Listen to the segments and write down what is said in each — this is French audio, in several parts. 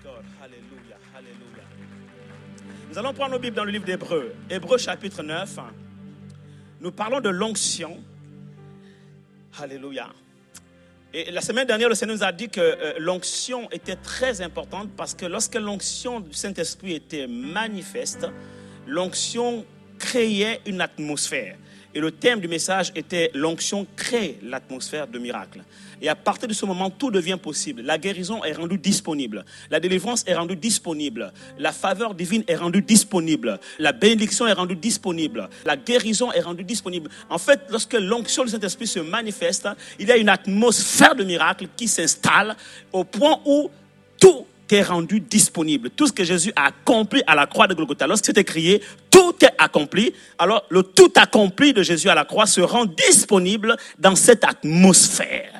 God. Alléluia, alléluia. Nous allons prendre nos Bibles dans le livre d'Hébreux. Hébreux chapitre 9. Nous parlons de l'onction. Alléluia. Et la semaine dernière, le Seigneur nous a dit que l'onction était très importante parce que lorsque l'onction du Saint-Esprit était manifeste, l'onction créait une atmosphère. Et le thème du message était « L'onction crée l'atmosphère de miracle ». Et à partir de ce moment, tout devient possible. La guérison est rendue disponible. La délivrance est rendue disponible. La faveur divine est rendue disponible. La bénédiction est rendue disponible. La guérison est rendue disponible. En fait, lorsque l'onction du Saint-Esprit se manifeste, il y a une atmosphère de miracle qui s'installe au point où tout est rendu disponible. Tout ce que Jésus a accompli à la croix de Golgotha, lorsque c'est écrit, tout est accompli. Alors, le tout accompli de Jésus à la croix se rend disponible dans cette atmosphère.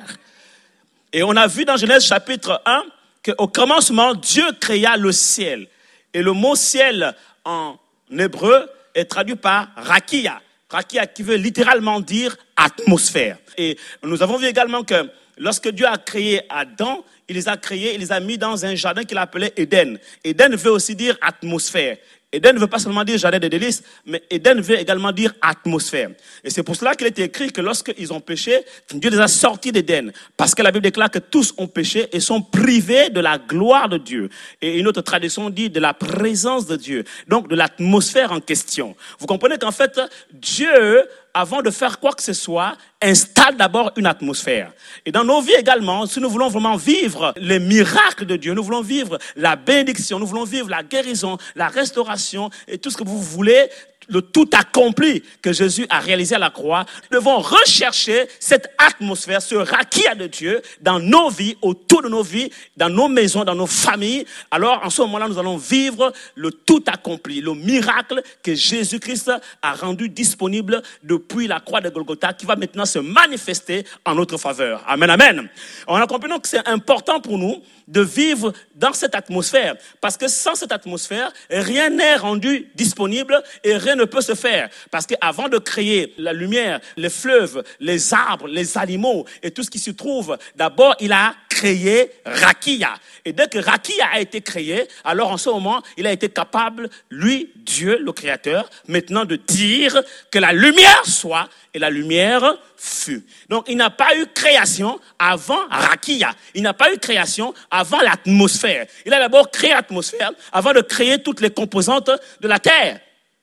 Et on a vu dans Genèse chapitre 1 qu'au commencement, Dieu créa le ciel. Et le mot ciel en hébreu est traduit par rakia. Rakia qui veut littéralement dire atmosphère. Et nous avons vu également que lorsque Dieu a créé Adam, il les a créés, il les a mis dans un jardin qu'il appelait Éden. Éden veut aussi dire atmosphère. Éden ne veut pas seulement dire jardin de délices, mais Éden veut également dire atmosphère. Et c'est pour cela qu'il est écrit que lorsqu'ils ont péché, Dieu les a sortis d'Éden. Parce que la Bible déclare que tous ont péché et sont privés de la gloire de Dieu. Et une autre tradition dit de la présence de Dieu. Donc de l'atmosphère en question. Vous comprenez qu'en fait, Dieu, avant de faire quoi que ce soit, installe d'abord une atmosphère. Et dans nos vies également, si nous voulons vraiment vivre les miracles de Dieu, nous voulons vivre la bénédiction, nous voulons vivre la guérison, la restauration et tout ce que vous voulez, le tout accompli que Jésus a réalisé à la croix, nous devons rechercher cette atmosphère, ce rakia de Dieu dans nos vies, autour de nos vies, dans nos maisons, dans nos familles. Alors, en ce moment-là, nous allons vivre le tout accompli, le miracle que Jésus-Christ a rendu disponible depuis la croix de Golgotha, qui va maintenant se manifester en notre faveur. Amen, amen. On a compris donc que c'est important pour nous de vivre dans cette atmosphère, parce que sans cette atmosphère, rien n'est rendu disponible et rien ne peut se faire. Parce qu'avant de créer la lumière, les fleuves, les arbres, les animaux et tout ce qui se trouve, d'abord il a créé Rakia. Et dès que Rakia a été créé, alors en ce moment, il a été capable, lui, Dieu, le Créateur, maintenant de dire que la lumière soit, et la lumière fut. Donc il n'a pas eu création avant Rakia. Il n'a pas eu création avant l'atmosphère. Il a d'abord créé l'atmosphère avant de créer toutes les composantes de la terre.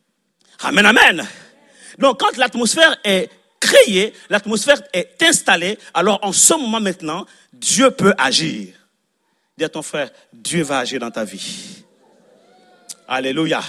Amen, amen. Donc quand l'atmosphère est créée, l'atmosphère est installée, alors en ce moment maintenant, Dieu peut agir. Dis à ton frère, Dieu va agir dans ta vie. Alléluia.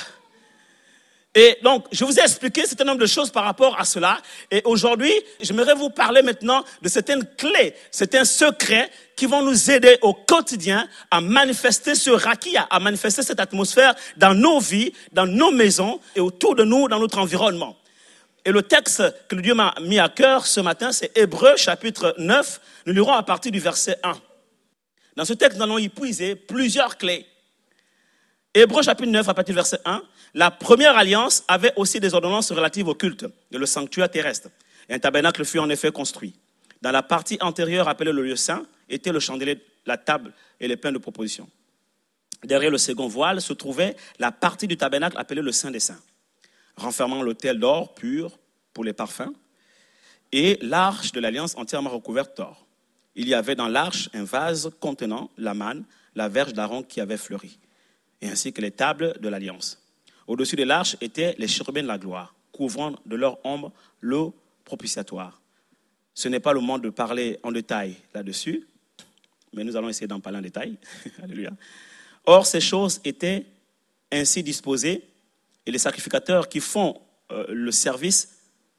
Et donc, je vous ai expliqué un certain nombre de choses par rapport à cela. Et aujourd'hui, j'aimerais vous parler maintenant de certaines clés, certains secrets qui vont nous aider au quotidien à manifester ce rakia, à manifester cette atmosphère dans nos vies, dans nos maisons et autour de nous, dans notre environnement. Et le texte que Dieu m'a mis à cœur ce matin, c'est Hébreux chapitre 9. Nous lirons à partir du verset 1. Dans ce texte, nous allons y puiser plusieurs clés. Hébreux chapitre 9, à partir du verset 1. La première alliance avait aussi des ordonnances relatives au culte et le sanctuaire terrestre. Et un tabernacle fut en effet construit. Dans la partie antérieure appelée le lieu saint, était le chandelier, la table et les pains de proposition. Derrière le second voile se trouvait la partie du tabernacle appelée le saint des saints, renfermant l'autel d'or pur pour les parfums et l'arche de l'alliance entièrement recouverte d'or. Il y avait dans l'arche un vase contenant la manne, la verge d'Aaron qui avait fleuri, et ainsi que les tables de l'alliance. Au-dessus de l'arche étaient les chérubins de la gloire, couvrant de leur ombre l'eau propitiatoire. Ce n'est pas le moment de parler en détail là-dessus, mais nous allons essayer d'en parler en détail. Alléluia. Or, ces choses étaient ainsi disposées, et les sacrificateurs qui font le service,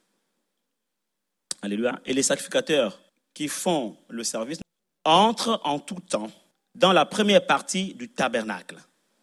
alléluia, et les sacrificateurs qui font le service entrent en tout temps dans la première partie du tabernacle.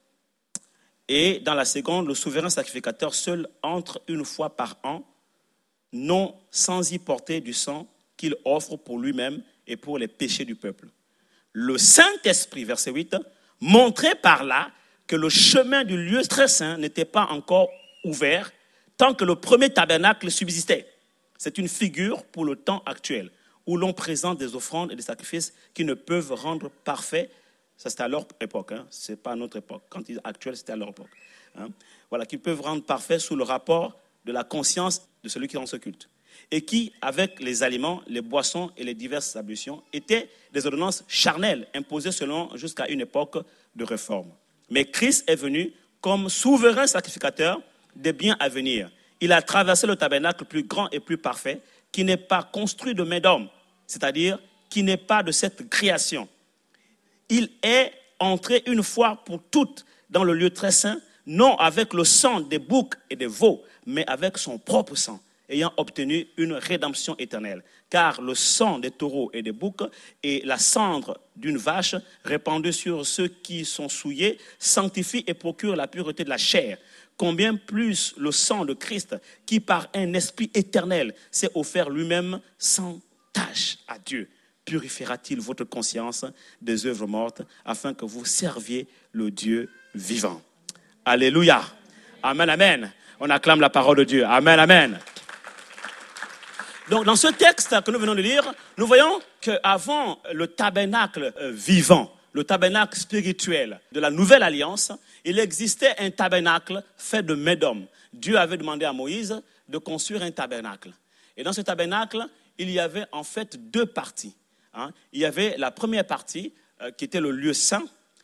Et dans la seconde, le souverain sacrificateur seul entre une fois par an, non sans y porter du sang qu'il offre pour lui-même et pour les péchés du peuple. Le Saint-Esprit, verset 8, montrait par là que le chemin du lieu très saint n'était pas encore ouvert tant que le premier tabernacle subsistait. C'est une figure pour le temps actuel où l'on présente des offrandes et des sacrifices qui ne peuvent rendre parfait Ça, c'était à leur époque. Ce n'est pas à notre époque. Quand ils disent actuel, c'était à leur époque. Voilà, qu'ils peuvent rendre parfait sous le rapport de la conscience de celui qui rend ce culte. Et qui, avec les aliments, les boissons et les diverses ablutions, étaient des ordonnances charnelles imposées selon jusqu'à une époque de réforme. Mais Christ est venu comme souverain sacrificateur des biens à venir. Il a traversé le tabernacle plus grand et plus parfait, qui n'est pas construit de main d'homme, c'est-à-dire qui n'est pas de cette création. Il est entré une fois pour toutes dans le lieu très saint, non avec le sang des boucs et des veaux, mais avec son propre sang, ayant obtenu une rédemption éternelle. Car le sang des taureaux et des boucs et la cendre d'une vache répandue sur ceux qui sont souillés sanctifie et procure la pureté de la chair. Combien plus le sang de Christ, qui par un esprit éternel s'est offert lui-même sans tache à Dieu, purifiera-t-il votre conscience des œuvres mortes, afin que vous serviez le Dieu vivant. Alléluia. Amen, amen. On acclame la parole de Dieu. Amen, amen. Donc, dans ce texte que nous venons de lire, nous voyons qu'avant le tabernacle vivant, le tabernacle spirituel de la nouvelle alliance, il existait un tabernacle fait de main d'homme. Dieu avait demandé à Moïse de construire un tabernacle. Et dans ce tabernacle, il y avait en fait deux parties. Il y avait la première partie qui était le lieu saint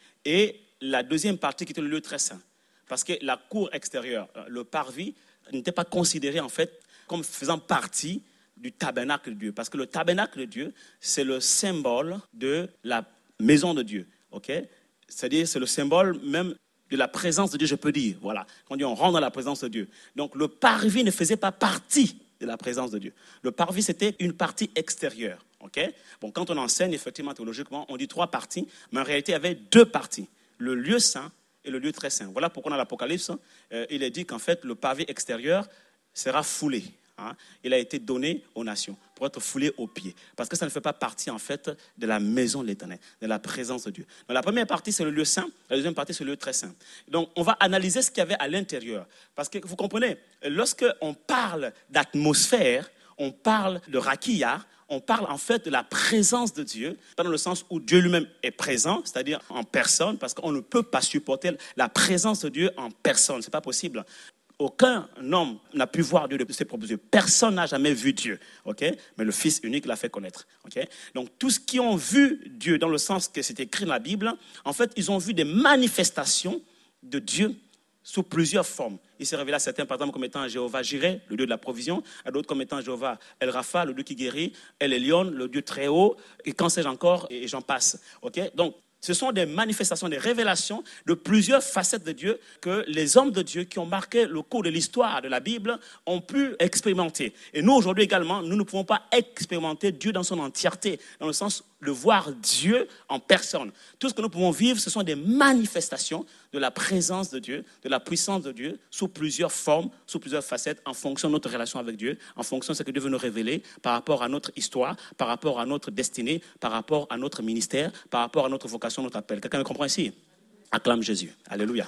et la deuxième partie qui était le lieu très saint. Parce que la cour extérieure, le parvis, n'était pas considéré en fait comme faisant partie du tabernacle de Dieu. Parce que le tabernacle de Dieu, c'est le symbole de la maison de Dieu. Okay? C'est-à-dire, c'est le symbole même de la présence de Dieu, je peux dire. Voilà. Quand on dit on rentre dans la présence de Dieu. Donc le parvis ne faisait pas partie de la présence de Dieu. Le parvis, c'était une partie extérieure. Okay? Bon, quand on enseigne, effectivement, théologiquement, on dit trois parties, mais en réalité, il y avait deux parties. Le lieu saint et le lieu très saint. Voilà pourquoi dans l'Apocalypse, il est dit qu'en fait, le pavé extérieur sera foulé. Il a été donné aux nations pour être foulé aux pieds. Parce que ça ne fait pas partie, en fait, de la maison de l'Éternel, de la présence de Dieu. Donc, la première partie, c'est le lieu saint. La deuxième partie, c'est le lieu très saint. Donc, on va analyser ce qu'il y avait à l'intérieur. Parce que, vous comprenez, lorsqu'on parle d'atmosphère, on parle de rakia, on parle en fait de la présence de Dieu, pas dans le sens où Dieu lui-même est présent, c'est-à-dire en personne, parce qu'on ne peut pas supporter la présence de Dieu en personne, ce n'est pas possible. Aucun homme n'a pu voir Dieu de ses propres yeux. Personne n'a jamais vu Dieu. Okay? Mais le Fils unique l'a fait connaître. Okay? Donc, tous ceux qui ont vu Dieu, dans le sens que c'est écrit dans la Bible, en fait, ils ont vu des manifestations de Dieu sous plusieurs formes. Il s'est révélé à certains, par exemple, comme étant Jéhovah Jireh, le Dieu de la provision, à d'autres comme étant Jéhovah El Rapha, le Dieu qui guérit, El Elyon, le Dieu très haut, et quand sais-je encore, et j'en passe. Okay? Donc, ce sont des manifestations, des révélations de plusieurs facettes de Dieu que les hommes de Dieu qui ont marqué le cours de l'histoire de la Bible ont pu expérimenter. Et nous, aujourd'hui également, nous ne pouvons pas expérimenter Dieu dans son entièreté, dans le sens de voir Dieu en personne. Tout ce que nous pouvons vivre, ce sont des manifestations de la présence de Dieu, de la puissance de Dieu, sous plusieurs formes, sous plusieurs facettes, en fonction de notre relation avec Dieu, en fonction de ce que Dieu veut nous révéler par rapport à notre histoire, par rapport à notre destinée, par rapport à notre ministère, par rapport à notre vocation, notre appel. Quelqu'un me comprend ici? Acclame Jésus. Alléluia.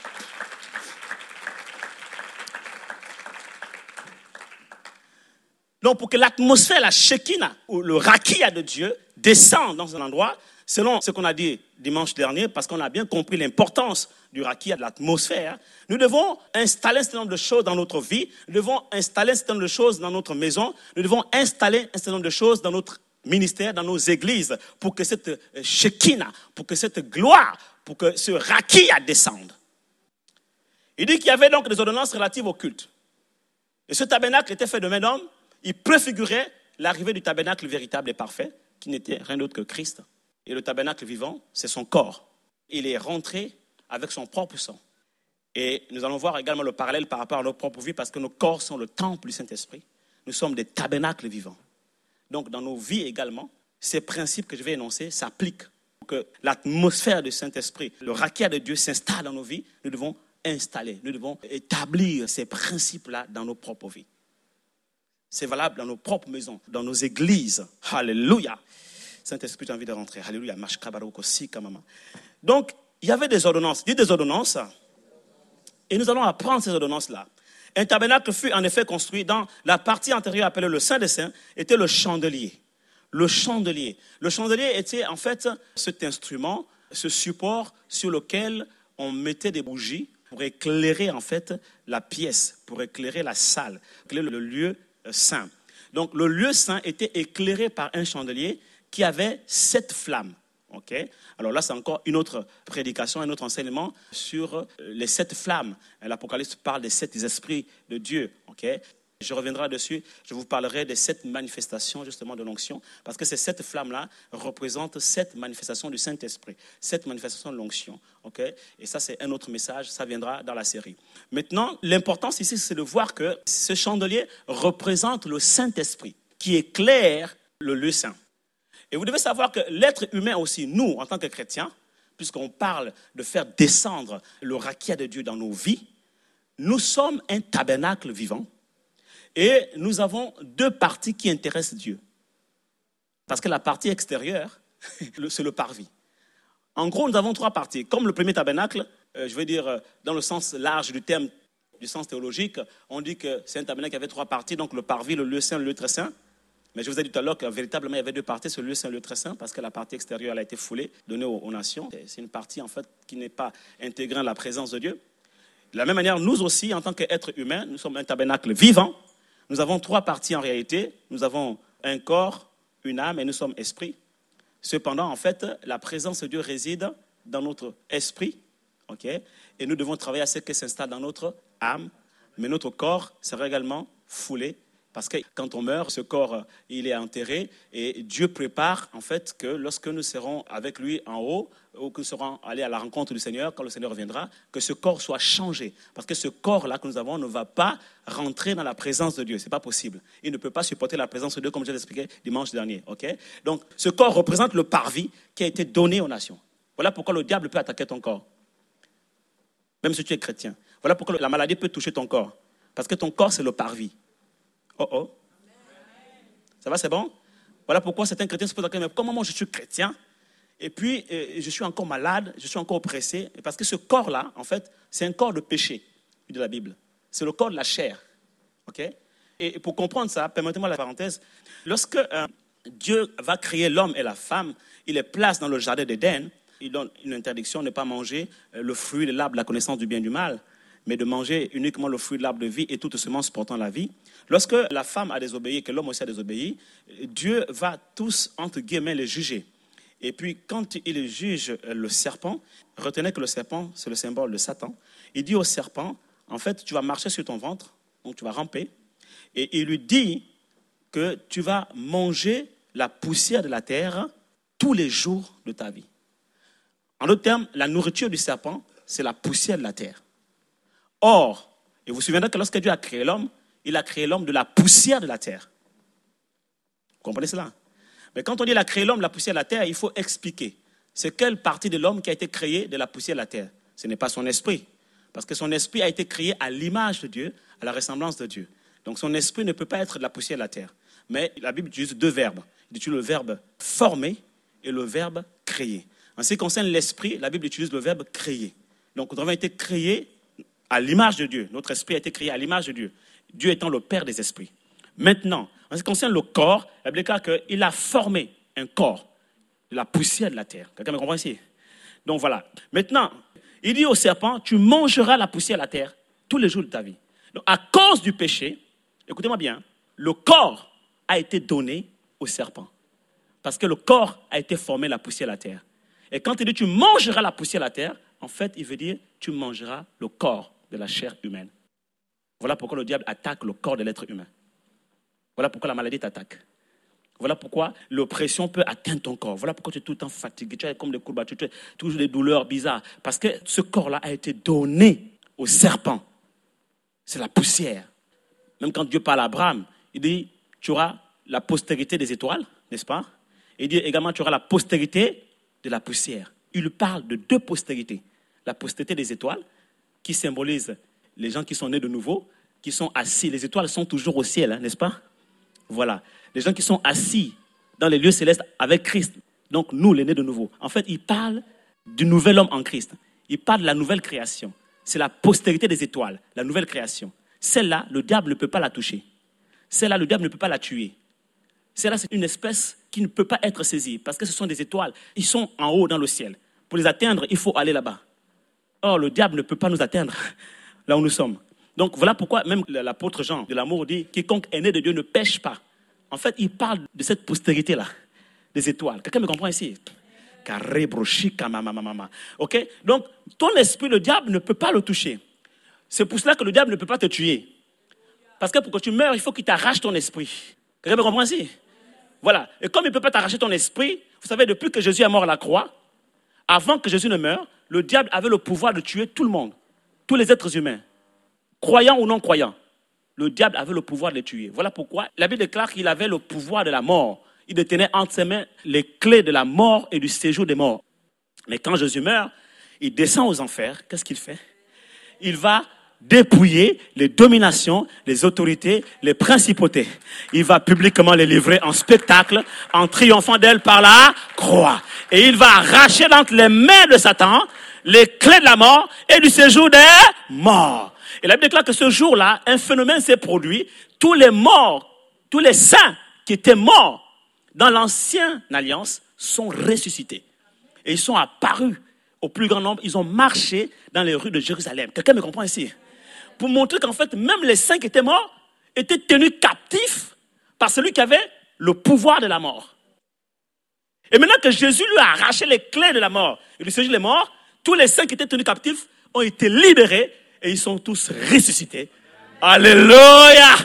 Donc, pour que l'atmosphère, la Shekinah, ou le rakia de Dieu, descende dans un endroit, selon ce qu'on a dit dimanche dernier, parce qu'on a bien compris l'importance du rakia, de l'atmosphère, nous devons installer un certain nombre de choses dans notre vie, nous devons installer un certain nombre de choses dans notre maison, nous devons installer un certain nombre de choses dans notre ministère, dans nos églises, pour que cette Shekinah, pour que cette gloire, pour que ce rakia descende. Il dit qu'il y avait donc des ordonnances relatives au culte. Et ce tabernacle était fait de main d'homme. Il préfigurait l'arrivée du tabernacle véritable et parfait, qui n'était rien d'autre que Christ. Et le tabernacle vivant, c'est son corps. Il est rentré avec son propre sang. Et nous allons voir également le parallèle par rapport à notre propre vie, parce que nos corps sont le temple du Saint-Esprit. Nous sommes des tabernacles vivants. Donc, dans nos vies également, ces principes que je vais énoncer s'appliquent. Pour que l'atmosphère du Saint-Esprit, le rakia de Dieu s'installe dans nos vies, nous devons installer, nous devons établir ces principes-là dans nos propres vies. C'est valable dans nos propres maisons, dans nos églises. Alléluia. Saint-Esprit, j'ai envie de rentrer. Alléluia. Donc, il y avait des ordonnances. Il y a des ordonnances. Et nous allons apprendre ces ordonnances-là. Un tabernacle fut en effet construit dans la partie antérieure appelée le Saint des Saints, était le chandelier. Le chandelier. Le chandelier était en fait cet instrument, ce support sur lequel on mettait des bougies pour éclairer en fait la pièce, pour éclairer la salle, éclairer le lieu saint. Donc le lieu saint était éclairé par un chandelier qui avait 7 flammes. Okay? Alors là, c'est encore une autre prédication, un autre enseignement sur les 7 flammes. L'Apocalypse parle des 7 esprits de Dieu. Okay? Je reviendrai dessus, je vous parlerai des 7 manifestations justement de l'onction, parce que ces 7 flammes-là représentent 7 manifestations du Saint-Esprit, 7 manifestations de l'onction. Okay? Et ça, c'est un autre message, ça viendra dans la série. Maintenant, l'importance ici, c'est de voir que ce chandelier représente le Saint-Esprit, qui éclaire le lieu saint. Et vous devez savoir que l'être humain aussi, nous, en tant que chrétiens, puisqu'on parle de faire descendre le rakia de Dieu dans nos vies, nous sommes un tabernacle vivant. Et nous avons 2 parties qui intéressent Dieu. Parce que la partie extérieure, c'est le parvis. En gros, nous avons 3 parties. Comme le premier tabernacle, je vais dire dans le sens large du terme, du sens théologique, on dit que c'est un tabernacle qui avait 3 parties, donc le parvis, le lieu saint, le lieu très saint. Mais je vous ai dit tout à l'heure que véritablement il y avait 2 parties, ce lieu saint, le lieu très saint, parce que la partie extérieure elle a été foulée, donnée aux nations. C'est une partie en fait qui n'est pas intégrant la présence de Dieu. De la même manière, nous aussi, en tant qu'êtres humains, nous sommes un tabernacle vivant. Nous avons 3 parties en réalité. Nous avons un corps, une âme et nous sommes esprit. Cependant, en fait, la présence de Dieu réside dans notre esprit. Okay? Et nous devons travailler à ce qu'elle s'installe dans notre âme. Mais notre corps sera également foulé. Parce que quand on meurt, ce corps, il est enterré. Et Dieu prépare, en fait, que lorsque nous serons avec lui en haut, ou que nous serons allés à la rencontre du Seigneur, quand le Seigneur reviendra, que ce corps soit changé. Parce que ce corps-là que nous avons ne va pas rentrer dans la présence de Dieu. Ce n'est pas possible. Il ne peut pas supporter la présence de Dieu, comme je l'ai expliqué dimanche dernier. Okay? Donc, ce corps représente le parvis qui a été donné aux nations. Voilà pourquoi le diable peut attaquer ton corps. Même si tu es chrétien. Voilà pourquoi la maladie peut toucher ton corps. Parce que ton corps, c'est le parvis. Oh oh. Ça va, c'est bon? Voilà pourquoi certains chrétiens se posent la question, mais comment moi je suis chrétien et puis je suis encore malade, je suis encore oppressé? Parce que ce corps-là, en fait, c'est un corps de péché de la Bible. C'est le corps de la chair. Okay? Et pour comprendre ça, permettez-moi la parenthèse. Lorsque Dieu va créer l'homme et la femme, il les place dans le jardin d'Éden, il donne une interdiction de ne pas manger le fruit de l'arbre de la connaissance du bien et du mal, mais de manger uniquement le fruit de l'arbre de vie et toute semence portant la vie. Lorsque la femme a désobéi et que l'homme aussi a désobéi, Dieu va tous, entre guillemets, les juger. Et puis, quand il juge le serpent, retenez que le serpent, c'est le symbole de Satan. Il dit au serpent, en fait, tu vas marcher sur ton ventre, donc tu vas ramper, et il lui dit que tu vas manger la poussière de la terre tous les jours de ta vie. En d'autres termes, la nourriture du serpent, c'est la poussière de la terre. Or, et vous vous souvenez que lorsque Dieu a créé l'homme, il a créé l'homme de la poussière de la terre. Vous comprenez cela? Mais quand on dit qu'il a créé l'homme de la poussière de la terre, il faut expliquer. C'est quelle partie de l'homme qui a été créée de la poussière de la terre? Ce n'est pas son esprit. Parce que son esprit a été créé à l'image de Dieu, à la ressemblance de Dieu. Donc son esprit ne peut pas être de la poussière de la terre. Mais la Bible utilise 2 verbes. Il utilise le verbe former et le verbe créer. En ce qui concerne l'esprit, la Bible utilise le verbe créer. Donc nous avons été créés à l'image de Dieu. Notre esprit a été créé à l'image de Dieu. Dieu étant le Père des esprits. Maintenant, en ce qui concerne le corps, la Bible déclare qu'il a formé un corps de la poussière de la terre. Quelqu'un me comprend ici? Donc voilà. Maintenant, il dit au serpent, tu mangeras la poussière de la terre tous les jours de ta vie. Donc à cause du péché, écoutez-moi bien, le corps a été donné au serpent. Parce que le corps a été formé de la poussière de la terre. Et quand il dit tu mangeras la poussière de la terre, en fait, il veut dire tu mangeras le corps de la chair humaine. Voilà pourquoi le diable attaque le corps de l'être humain. Voilà pourquoi la maladie t'attaque. Voilà pourquoi l'oppression peut atteindre ton corps. Voilà pourquoi tu es tout le temps fatigué, tu as comme des courbatures, tu as toujours des douleurs bizarres. Parce que ce corps-là a été donné au serpent. C'est la poussière. Même quand Dieu parle à Abraham, il dit, tu auras la postérité des étoiles, n'est-ce pas? Et il dit également, tu auras la postérité de la poussière. Il parle de 2 postérités. La postérité des étoiles, qui symbolise les gens qui sont nés de nouveau, qui sont assis. Les étoiles sont toujours au ciel, hein, n'est-ce pas? Voilà. Les gens qui sont assis dans les lieux célestes avec Christ. Donc nous, les nés de nouveau. En fait, il parle du nouvel homme en Christ. Il parle de la nouvelle création. C'est la postérité des étoiles, la nouvelle création. Celle-là, le diable ne peut pas la toucher. Celle-là, le diable ne peut pas la tuer. Celle-là, c'est une espèce qui ne peut pas être saisie parce que ce sont des étoiles. Ils sont en haut dans le ciel. Pour Pour les atteindre, il faut aller là-bas. Or, le diable ne peut pas nous atteindre là où nous sommes. Donc, voilà pourquoi même l'apôtre Jean de l'amour dit « Quiconque est né de Dieu ne pêche pas ». En fait, il parle de cette postérité-là, des étoiles. Quelqu'un me comprend ici? Ok? Donc, ton esprit, le diable ne peut pas le toucher. C'est pour cela que le diable ne peut pas te tuer. Parce que pour que tu meurs, il faut qu'il t'arrache ton esprit. Quelqu'un me comprend ici? Voilà. Et comme il ne peut pas t'arracher ton esprit, vous savez, depuis que Jésus est mort à la croix, avant que Jésus ne meure, le diable avait le pouvoir de tuer tout le monde, tous les êtres humains, croyants ou non croyants. Le diable avait le pouvoir de les tuer. Voilà pourquoi la Bible déclare qu'il avait le pouvoir de la mort. Il détenait entre ses mains les clés de la mort et du séjour des morts. Mais quand Jésus meurt, il descend aux enfers. Qu'est-ce qu'il fait? Il va dépouiller les dominations, les autorités, les principautés. Il va publiquement les livrer en spectacle, en triomphant d'elles par la croix. Et il va arracher d'entre les mains de Satan les clés de la mort et du séjour des morts. Et la Bible déclare que ce jour-là, un phénomène s'est produit. Tous les morts, tous les saints qui étaient morts dans l'ancienne alliance sont ressuscités. Et ils sont apparus au plus grand nombre. Ils ont marché dans les rues de Jérusalem. Quelqu'un me comprend ici? Pour montrer qu'en fait, même les saints qui étaient morts étaient tenus captifs par celui qui avait le pouvoir de la mort. Et maintenant que Jésus lui a arraché les clés de la mort et du séjour des morts, tous les saints qui étaient tenus captifs ont été libérés et ils sont tous ressuscités. Alléluia!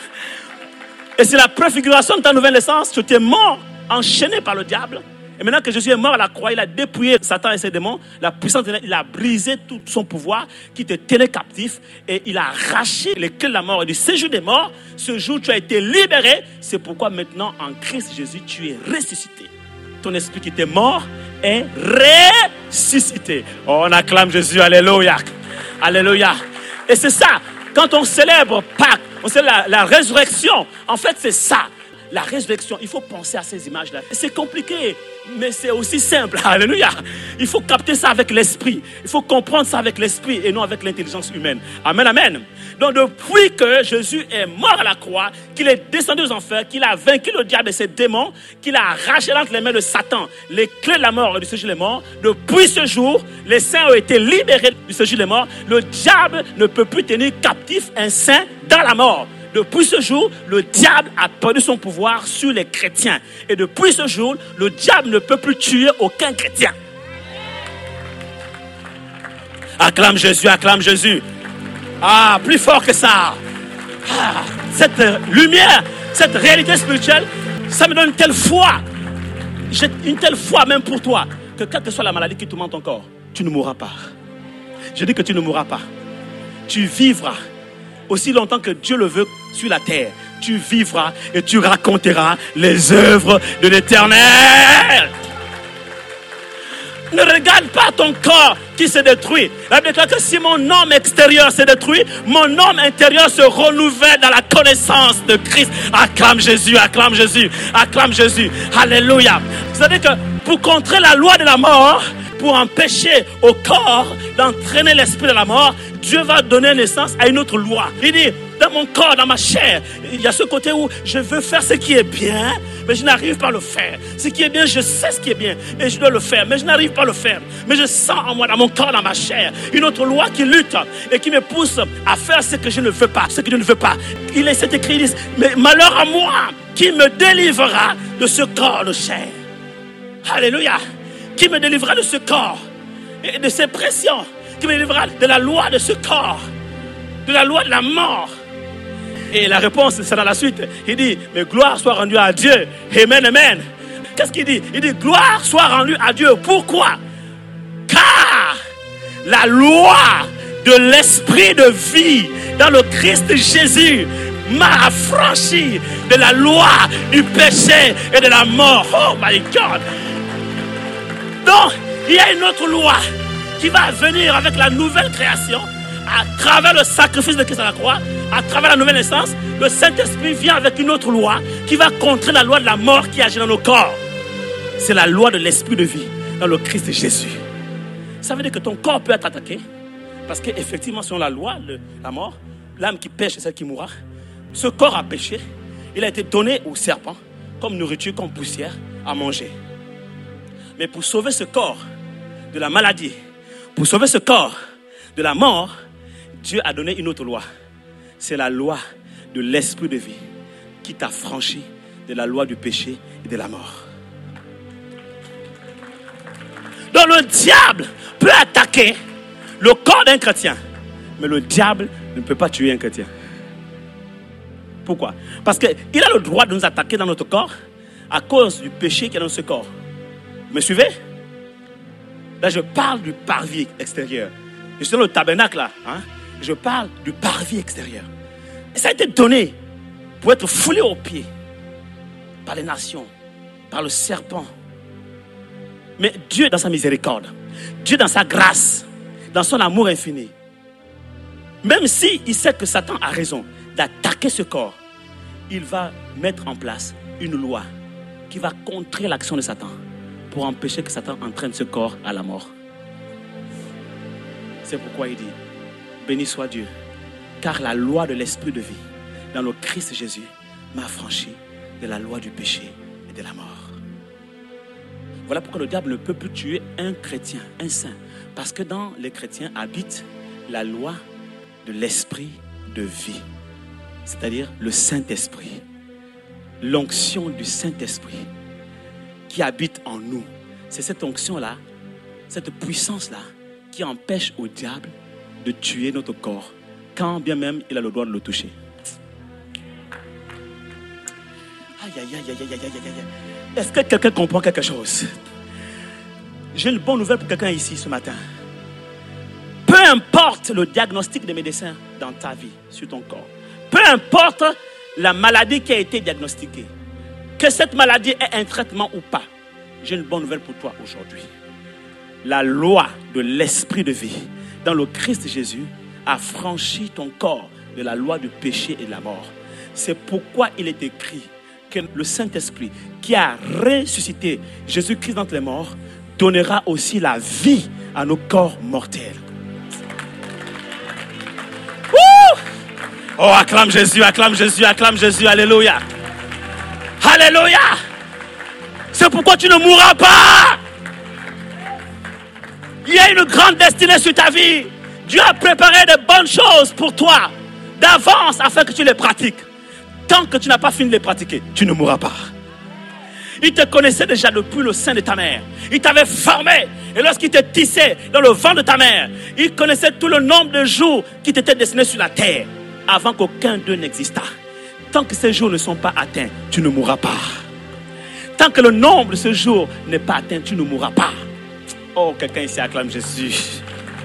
Et c'est la préfiguration de ta nouvelle naissance. Tu étais mort, enchaîné par le diable. Et maintenant que Jésus est mort à la croix, il a dépouillé Satan et ses démons, la puissance de il a brisé tout son pouvoir qui te tenait captif et il a arraché les clés de la mort et du séjour des morts. Ce jour, tu as été libéré. C'est pourquoi maintenant, en Christ Jésus, tu es ressuscité. Ton esprit qui était mort est ressuscité. Oh, on acclame Jésus, alléluia. Alléluia. Et c'est ça, quand on célèbre Pâques, on célèbre la résurrection. En fait, c'est ça. La résurrection, il faut penser à ces images-là. C'est compliqué, mais c'est aussi simple. Alléluia. Il faut capter ça avec l'esprit. Il faut comprendre ça avec l'esprit et non avec l'intelligence humaine. Amen, amen. Donc, depuis que Jésus est mort à la croix, qu'il est descendu aux enfers, qu'il a vaincu le diable et ses démons, qu'il a arraché entre les mains de Satan les clés de la mort et du séjour des morts, depuis ce jour, les saints ont été libérés du séjour des morts. Le diable ne peut plus tenir captif un saint dans la mort. Depuis ce jour, le diable a perdu son pouvoir sur les chrétiens. Et depuis ce jour, le diable ne peut plus tuer aucun chrétien. Acclame Jésus, acclame Jésus. Ah, plus fort que ça. Ah, cette lumière, cette réalité spirituelle, ça me donne une telle foi. J'ai une telle foi même pour toi, que quelle que soit la maladie qui tourmente ton corps, tu ne mourras pas. Je dis que tu ne mourras pas. Tu vivras. Aussi longtemps que Dieu le veut sur la terre, tu vivras et tu raconteras les œuvres de l'Éternel. Ne regarde pas ton corps qui se détruit. La Bible déclare que si mon homme extérieur se détruit, mon homme intérieur se renouvelle dans la connaissance de Christ. Acclame Jésus, acclame Jésus, acclame Jésus. Alléluia. C'est-à-dire que pour contrer la loi de la mort, pour empêcher au corps d'entraîner l'esprit de la mort, Dieu va donner naissance à une autre loi. Il dit, dans mon corps, dans ma chair, il y a ce côté où je veux faire ce qui est bien, mais je n'arrive pas à le faire. Ce qui est bien, je sais ce qui est bien, et je dois le faire, mais je n'arrive pas à le faire. Mais je sens en moi, dans mon corps, dans ma chair, une autre loi qui lutte et qui me pousse à faire ce que je ne veux pas, ce que je ne veux pas. Il est cet écrit, il dit, mais malheur à moi, qui me délivrera de ce corps de chair. Alléluia. Qui me délivrera de ce corps et de ses pressions, qui me délivrera de la loi de ce corps, de la loi de la mort. Et la réponse, c'est dans la suite. Il dit, mais gloire soit rendue à Dieu. Amen, amen. Qu'est-ce qu'il dit? Il dit, gloire soit rendue à Dieu. Pourquoi? Car la loi de l'esprit de vie dans le Christ Jésus m'a affranchi de la loi du péché et de la mort. Oh my God! Donc, il y a une autre loi qui va venir avec la nouvelle création à travers le sacrifice de Christ à la croix, à travers la nouvelle naissance. Le Saint-Esprit vient avec une autre loi qui va contrer la loi de la mort qui agit dans nos corps. C'est la loi de l'esprit de vie dans le Christ Jésus. Ça veut dire que ton corps peut être attaqué parce qu'effectivement, selon la loi de la mort, l'âme qui pêche est celle qui mourra. Ce corps a péché. Il a été donné au serpent comme nourriture, comme poussière à manger. Mais pour sauver ce corps, de la maladie, pour sauver ce corps de la mort, Dieu a donné une autre loi. C'est la loi de l'esprit de vie qui t'a franchi de la loi du péché et de la mort. Donc le diable peut attaquer le corps d'un chrétien, mais le diable ne peut pas tuer un chrétien. Pourquoi? Parce qu'il a le droit de nous attaquer dans notre corps à cause du péché qui est dans ce corps. Vous me suivez? Là, je parle du parvis extérieur. Je suis dans le tabernacle là. Je parle du parvis extérieur. Et ça a été donné pour être foulé aux pieds par les nations, par le serpent. Mais Dieu, dans sa miséricorde, Dieu, dans sa grâce, dans son amour infini, même s'il sait que Satan a raison d'attaquer ce corps, il va mettre en place une loi qui va contrer l'action de Satan pour empêcher que Satan entraîne ce corps à la mort. C'est pourquoi il dit, béni soit Dieu, car la loi de l'esprit de vie dans le Christ Jésus m'a affranchi de la loi du péché et de la mort. Voilà pourquoi le diable ne peut plus tuer un chrétien, un saint, parce que dans les chrétiens habite la loi de l'esprit de vie, c'est-à-dire le Saint-Esprit, l'onction du Saint-Esprit qui habite en nous. C'est cette onction-là, cette puissance-là qui empêche au diable de tuer notre corps, quand bien même il a le droit de le toucher. Aïe, aïe, aïe, aïe, aïe, aïe, aïe, aïe. Est-ce que quelqu'un comprend quelque chose? J'ai une bonne nouvelle pour quelqu'un ici ce matin. Peu importe le diagnostic des médecins dans ta vie, sur ton corps, peu importe la maladie qui a été diagnostiquée, que cette maladie ait un traitement ou pas, j'ai une bonne nouvelle pour toi aujourd'hui. La loi de l'esprit de vie dans le Christ Jésus a franchi ton corps de la loi du péché et de la mort. C'est pourquoi il est écrit que le Saint-Esprit qui a ressuscité Jésus-Christ d'entre les morts donnera aussi la vie à nos corps mortels. Oh, acclame Jésus, acclame Jésus, acclame Jésus, alléluia. Alléluia. C'est pourquoi tu ne mourras pas. Il y a une grande destinée sur ta vie. Dieu a préparé de bonnes choses pour toi d'avance afin que tu les pratiques. Tant que tu n'as pas fini de les pratiquer, tu ne mourras pas. Il te connaissait déjà depuis le sein de ta mère. Il t'avait formé. Et lorsqu'il te tissait dans le ventre de ta mère, il connaissait tout le nombre de jours qui t'étaient destinés sur la terre avant qu'aucun d'eux n'existât. Tant que ces jours ne sont pas atteints, tu ne mourras pas. Tant que le nombre de ce jour n'est pas atteint, tu ne mourras pas. Oh, quelqu'un ici acclame Jésus.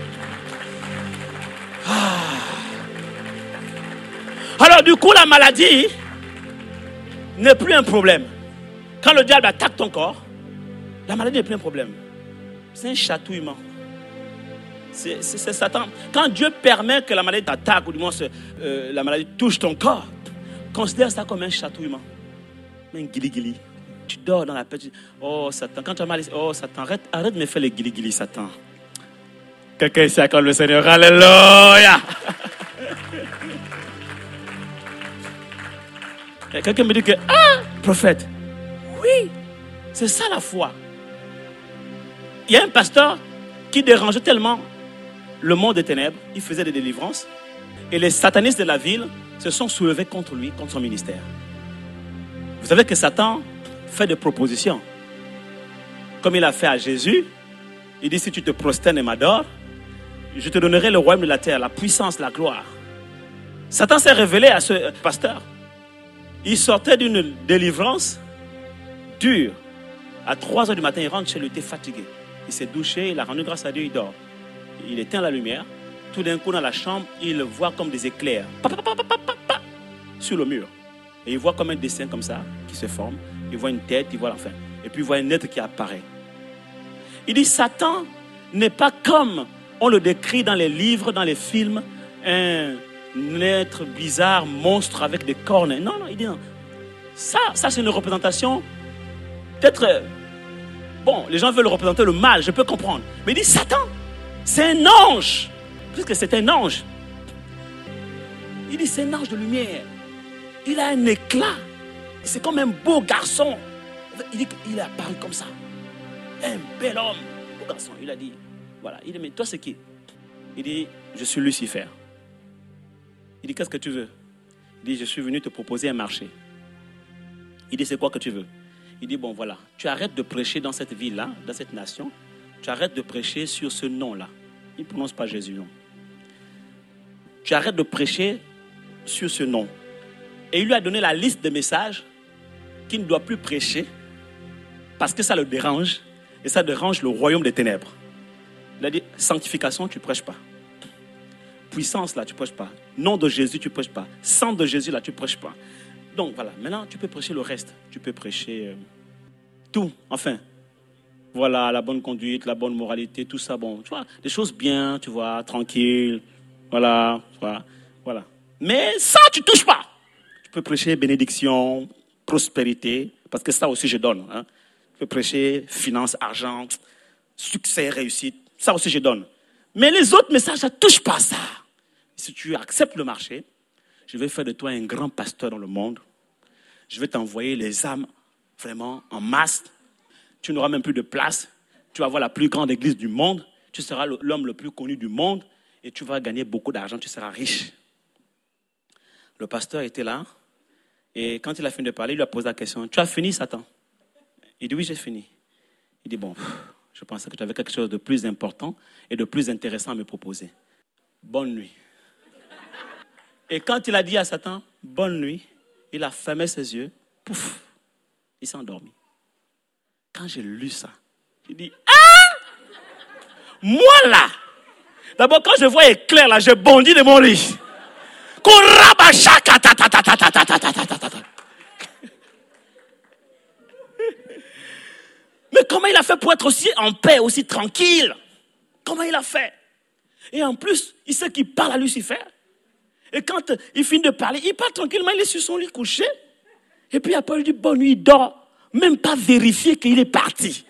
Alors du coup, la maladie n'est plus un problème. Quand le diable attaque ton corps, la maladie n'est plus un problème. C'est un chatouillement. C'est Satan. Quand Dieu permet que la maladie t'attaque, ou du moins la maladie touche ton corps, considère ça comme un chatouillement. Un guili-guili. Tu dors dans la paix. Oh Satan, quand tu as mal, oh Satan, arrête de me faire les guili-guili, Satan. Quelqu'un ici acclame le Seigneur. Alléluia. Et quelqu'un me dit que, prophète, oui, c'est ça la foi. Il y a un pasteur qui dérangeait tellement le monde des ténèbres, il faisait des délivrances, et les satanistes de la ville se sont soulevés contre lui, contre son ministère. Vous savez que Satan fait des propositions. Comme il a fait à Jésus, il dit, si tu te prosternes et m'adores, je te donnerai le royaume de la terre, la puissance, la gloire. Satan s'est révélé à ce pasteur. Il sortait d'une délivrance dure. À 3 heures du matin, il rentre chez lui, il était fatigué. Il s'est douché, il a rendu grâce à Dieu, il dort. Il éteint la lumière. Tout d'un coup, dans la chambre, il voit comme des éclairs sur le mur. Et il voit comme un dessin comme ça qui se forme. Il voit une tête, il voit l'enfant. Et puis il voit un être qui apparaît. Il dit, Satan n'est pas comme on le décrit dans les livres, dans les films, un être bizarre, monstre avec des cornes. Non, il dit non. Ça c'est une représentation. Peut-être, bon, les gens veulent représenter le mal, je peux comprendre. Mais il dit, Satan, c'est un ange. Puisque c'est un ange. Il dit, c'est un ange de lumière. Il a un éclat. C'est comme un beau garçon. Il dit qu'il est apparu comme ça. Un bel homme. beau garçon. Il a dit, voilà. Il dit, mais toi, c'est qui? Il dit, je suis Lucifer. Il dit, qu'est-ce que tu veux? Il dit, je suis venu te proposer un marché. Il dit, c'est quoi que tu veux? Il dit, bon, voilà, tu arrêtes de prêcher dans cette ville-là, dans cette nation. Tu arrêtes de prêcher sur ce nom-là. Il ne prononce pas Jésus, non. Tu arrêtes de prêcher sur ce nom. Et il lui a donné la liste de messages qu'il ne doit plus prêcher parce que ça le dérange et ça dérange le royaume des ténèbres. Il a dit, sanctification, tu ne prêches pas. Puissance, là, tu ne prêches pas. Nom de Jésus, tu ne prêches pas. Sang de Jésus, là, tu ne prêches pas. Donc, voilà. Maintenant, tu peux prêcher le reste. Tu peux prêcher tout. Enfin, voilà, la bonne conduite, la bonne moralité, tout ça. Bon, tu vois, des choses bien, tu vois, tranquilles. Voilà, voilà. Mais ça, tu ne touches pas. Tu peux prêcher bénédiction, prospérité, parce que ça aussi, je donne. Hein. Tu peux prêcher finance, argent, succès, réussite. Ça aussi, je donne. Mais les autres messages, ça ne touche pas ça. Si tu acceptes le marché, je vais faire de toi un grand pasteur dans le monde. Je vais t'envoyer les âmes vraiment en masse. Tu n'auras même plus de place. Tu vas avoir la plus grande église du monde. Tu seras l'homme le plus connu du monde. Et tu vas gagner beaucoup d'argent. Tu seras riche. Le pasteur était là. Et quand il a fini de parler, il lui a posé la question. Tu as fini, Satan? Il dit, oui, j'ai fini. Il dit, bon, je pensais que tu avais quelque chose de plus important et de plus intéressant à me proposer. Bonne nuit. Et quand il a dit à Satan, bonne nuit, il a fermé ses yeux, pouf, il s'est endormi. Quand j'ai lu ça, j'ai dit, ah! Moi là, d'abord quand je vois éclair là, je bondis de mon lit. Mais comment il a fait pour être aussi en paix, aussi tranquille? Comment il a fait? Et en plus, il sait qu'il parle à Lucifer. Et quand il finit de parler, il parle tranquillement, il est sur son lit couché. Et puis après, il dit, bonne nuit, il dort. Même pas vérifier qu'il est parti.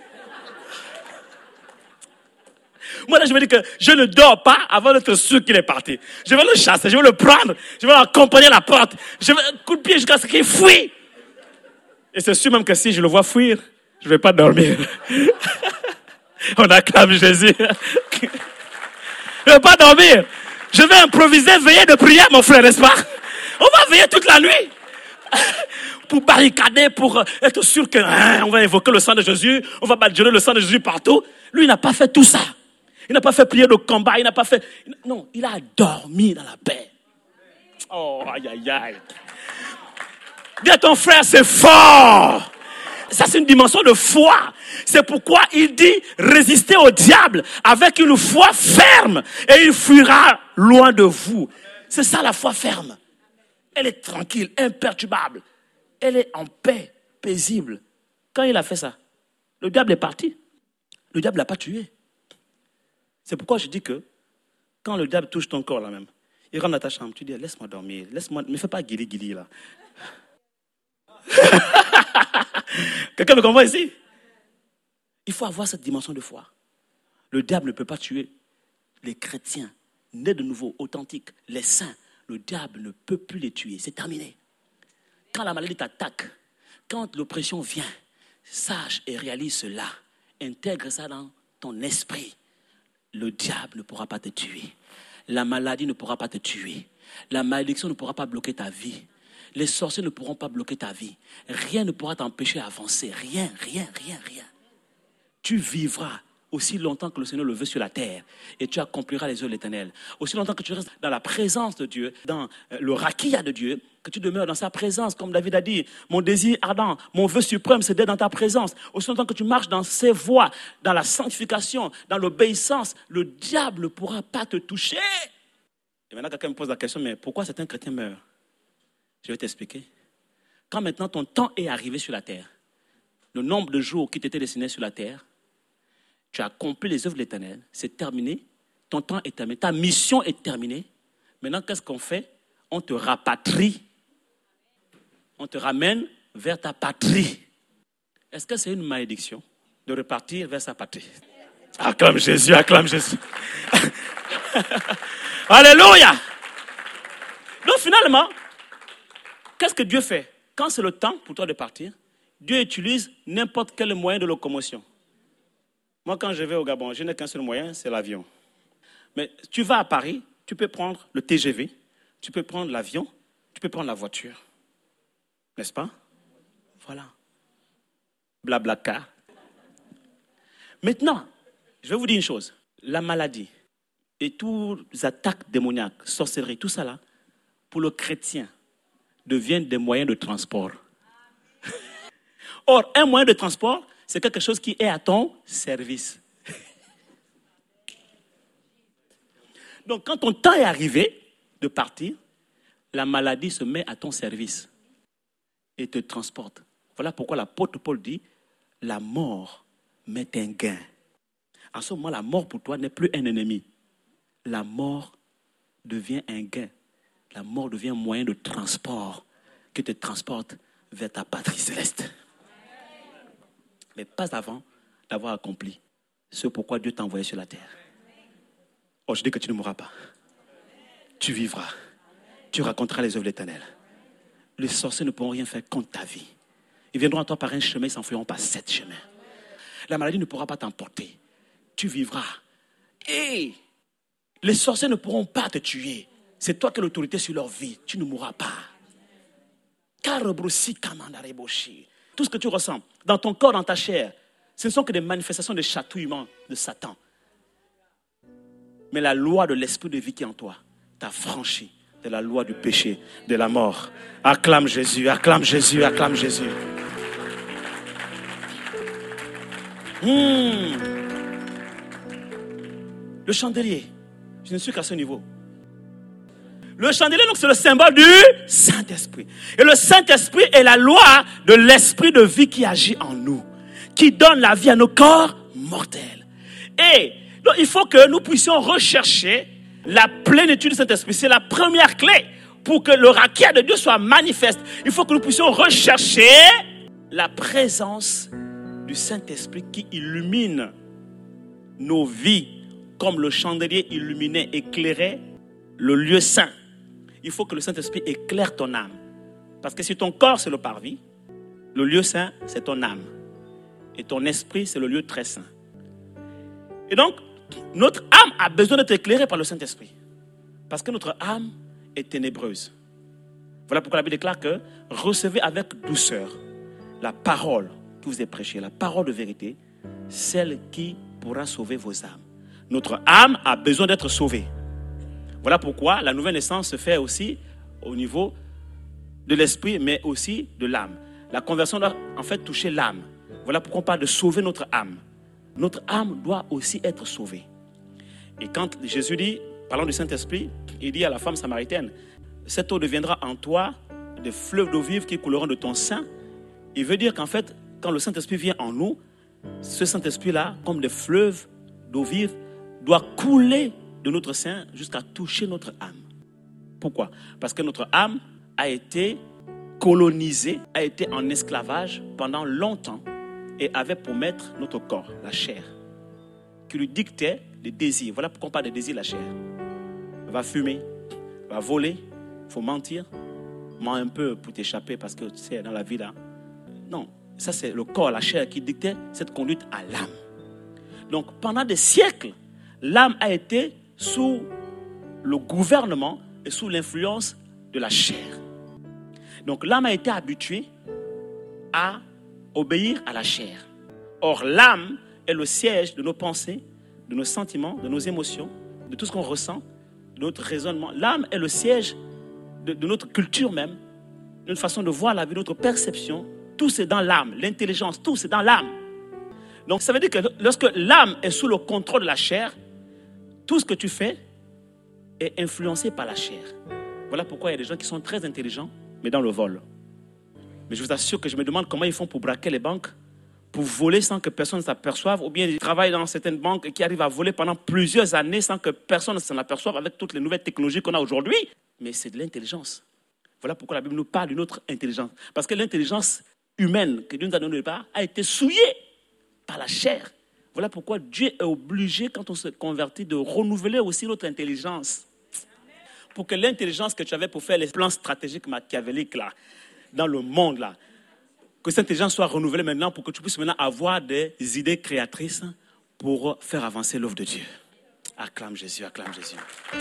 Moi, là, je me dis que je ne dors pas avant d'être sûr qu'il est parti. Je vais le chasser, je vais le prendre, je vais l'accompagner à la porte. Je vais un coup de pied jusqu'à ce qu'il fuit. Et c'est sûr même que si je le vois fuir, je ne vais pas dormir. On acclame Jésus. Je ne vais pas dormir. Je vais improviser, veiller de prière, mon frère, n'est-ce pas? On va veiller toute la nuit. Pour barricader, pour être sûr que on va invoquer le sang de Jésus, on va badigeonner le sang de Jésus partout. Lui, il n'a pas fait tout ça. Il n'a pas fait prière de combat, il n'a pas fait... Non, il a dormi dans la paix. Oh, aïe, aïe, aïe. Dis à ton frère, c'est fort. Ça, c'est une dimension de foi. C'est pourquoi il dit résister au diable avec une foi ferme et il fuira loin de vous. C'est ça la foi ferme. Elle est tranquille, imperturbable. Elle est en paix, paisible. Quand il a fait ça, le diable est parti. Le diable ne l'a pas tué. C'est pourquoi je dis que quand le diable touche ton corps là même, il rentre dans ta chambre, tu dis laisse-moi dormir, laisse-moi, ne me fais pas guili-guili là. Quelqu'un me comprend ici? Il faut avoir cette dimension de foi. Le diable ne peut pas tuer les chrétiens, nés de nouveau, authentiques, les saints. Le diable ne peut plus les tuer, c'est terminé. Quand la maladie t'attaque, quand l'oppression vient, sache et réalise cela. Intègre ça dans ton esprit. Le diable ne pourra pas te tuer. La maladie ne pourra pas te tuer. La malédiction ne pourra pas bloquer ta vie. Les sorciers ne pourront pas bloquer ta vie. Rien ne pourra t'empêcher d'avancer. Rien. Tu vivras aussi longtemps que le Seigneur le veut sur la terre. Et tu accompliras les œuvres de l'Éternel. Aussi longtemps que tu restes dans la présence de Dieu, dans le rakia de Dieu, que tu demeures dans sa présence, comme David a dit, mon désir ardent, mon vœu suprême, c'est d'être dans ta présence. Aussi longtemps que tu marches dans ses voies, dans la sanctification, dans l'obéissance, le diable ne pourra pas te toucher. Et maintenant, quelqu'un me pose la question, mais pourquoi certains chrétiens meurent? Je vais t'expliquer. Quand maintenant ton temps est arrivé sur la terre, le nombre de jours qui t'étaient destinés sur la terre, tu as accompli les œuvres de l'Éternel, c'est terminé, ton temps est terminé, ta mission est terminée. Maintenant, qu'est-ce qu'on fait? On te rapatrie. On te ramène vers ta patrie. Est-ce que c'est une malédiction de repartir vers sa patrie? Acclame Jésus, acclame Jésus. Alléluia. Donc finalement, qu'est-ce que Dieu fait? Quand c'est le temps pour toi de partir, Dieu utilise n'importe quel moyen de locomotion. Moi, quand je vais au Gabon, je n'ai qu'un seul moyen, c'est l'avion. Mais tu vas à Paris, tu peux prendre le TGV, tu peux prendre l'avion, tu peux prendre la voiture. N'est-ce pas? Voilà. Blablacar. Maintenant, je vais vous dire une chose. La maladie et toutes les attaques démoniaques, sorcellerie, tout ça là, pour le chrétien, deviennent des moyens de transport. Or, un moyen de transport, c'est quelque chose qui est à ton service. Donc, quand ton temps est arrivé de partir, la maladie se met à ton service et te transporte. Voilà pourquoi l'apôtre Paul dit, la mort m'est un gain. En ce moment, la mort pour toi n'est plus un ennemi. La mort devient un gain. La mort devient un moyen de transport qui te transporte vers ta patrie céleste. Mais pas avant d'avoir accompli ce pourquoi Dieu t'a envoyé sur la terre. Oh, je dis que tu ne mourras pas. Tu vivras. Tu raconteras les œuvres de l'Éternel. Les sorciers ne pourront rien faire contre ta vie. Ils viendront à toi par un chemin, ils s'enfuiront par 7 chemins. La maladie ne pourra pas t'emporter. Tu vivras. Et les sorciers ne pourront pas te tuer. C'est toi qui as l'autorité sur leur vie. Tu ne mourras pas. Tout ce que tu ressens dans ton corps, dans ta chair, ce ne sont que des manifestations de chatouillement de Satan. Mais la loi de l'esprit de vie qui est en toi t'a franchi de la loi du péché, de la mort. Acclame Jésus, acclame Jésus, acclame Jésus. Le chandelier, je ne suis qu'à ce niveau. Le chandelier, donc, c'est le symbole du Saint-Esprit. Et le Saint-Esprit est la loi de l'esprit de vie qui agit en nous, qui donne la vie à nos corps mortels. Et donc, il faut que nous puissions rechercher la plénitude du Saint-Esprit. C'est la première clé pour que le rakia de Dieu soit manifeste. Il faut que nous puissions rechercher la présence du Saint-Esprit qui illumine nos vies comme le chandelier illuminait, éclairait le lieu saint. Il faut que le Saint-Esprit éclaire ton âme. Parce que si ton corps, c'est le parvis, le lieu saint, c'est ton âme. Et ton esprit, c'est le lieu très saint. Et donc, notre âme a besoin d'être éclairée par le Saint-Esprit. Parce que notre âme est ténébreuse. Voilà pourquoi la Bible déclare que recevez avec douceur la parole que vous avez prêchée, la parole de vérité, celle qui pourra sauver vos âmes. Notre âme a besoin d'être sauvée. Voilà pourquoi la nouvelle naissance se fait aussi au niveau de l'esprit, mais aussi de l'âme. La conversion doit en fait toucher l'âme. Voilà pourquoi on parle de sauver notre âme. Notre âme doit aussi être sauvée. Et quand Jésus dit, parlant du Saint-Esprit, il dit à la femme samaritaine, cette eau deviendra en toi des fleuves d'eau vive qui couleront de ton sein. Il veut dire qu'en fait, quand le Saint-Esprit vient en nous, ce Saint-Esprit-là, comme des fleuves d'eau vive, doit couler de notre sein jusqu'à toucher notre âme. Pourquoi? Parce que notre âme a été colonisée, a été en esclavage pendant longtemps et avait pour maître notre corps, la chair, qui lui dictait les désirs. Voilà pourquoi on parle des désirs de la chair. Va fumer, va voler, il faut mentir, mens un peu pour t'échapper parce que tu sais, dans la vie là. Non, ça c'est le corps, la chair qui dictait cette conduite à l'âme. Donc pendant des siècles, l'âme a été sous le gouvernement et sous l'influence de la chair. Donc l'âme a été habituée à obéir à la chair. Or l'âme est le siège de nos pensées, de nos sentiments, de nos émotions, de tout ce qu'on ressent, de notre raisonnement. L'âme est le siège de notre culture même, de notre façon de voir la vie, notre perception. Tout c'est dans l'âme, l'intelligence, tout c'est dans l'âme. Donc ça veut dire que lorsque l'âme est sous le contrôle de la chair, tout ce que tu fais est influencé par la chair. Voilà pourquoi il y a des gens qui sont très intelligents, mais dans le vol. Mais je vous assure que je me demande comment ils font pour braquer les banques, pour voler sans que personne ne s'aperçoive, ou bien ils travaillent dans certaines banques qui arrivent à voler pendant plusieurs années sans que personne ne s'en aperçoive avec toutes les nouvelles technologies qu'on a aujourd'hui. Mais c'est de l'intelligence. Voilà pourquoi la Bible nous parle d'une autre intelligence. Parce que l'intelligence humaine que Dieu nous a donnée au départ a été souillée par la chair. Voilà pourquoi Dieu est obligé, quand on se convertit, de renouveler aussi notre intelligence. Pour que l'intelligence que tu avais pour faire les plans stratégiques machiavéliques là, dans le monde là, que cette intelligence soit renouvelée maintenant pour que tu puisses maintenant avoir des idées créatrices pour faire avancer l'œuvre de Dieu. Acclame Jésus, acclame Jésus.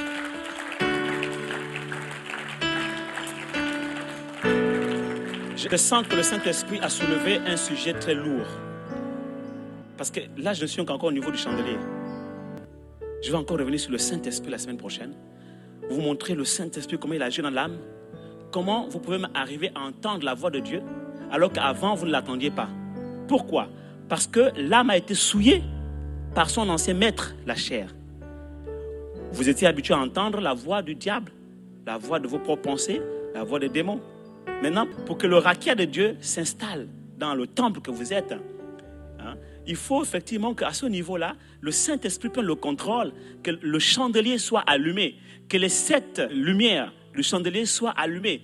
Je sens que le Saint-Esprit a soulevé un sujet très lourd. Parce que là, je suis encore au niveau du chandelier. Je vais encore revenir sur le Saint-Esprit la semaine prochaine. Vous montrer le Saint-Esprit, comment il agit dans l'âme. Comment vous pouvez arriver à entendre la voix de Dieu alors qu'avant, vous ne l'attendiez pas. Pourquoi? Parce que l'âme a été souillée par son ancien maître, la chair. Vous étiez habitué à entendre la voix du diable, la voix de vos propres pensées, la voix des démons. Maintenant, pour que le rakia de Dieu s'installe dans le temple que vous êtes, il faut effectivement qu'à ce niveau-là, le Saint-Esprit prenne le contrôle, que le chandelier soit allumé, que les 7 lumières du chandelier soient allumées.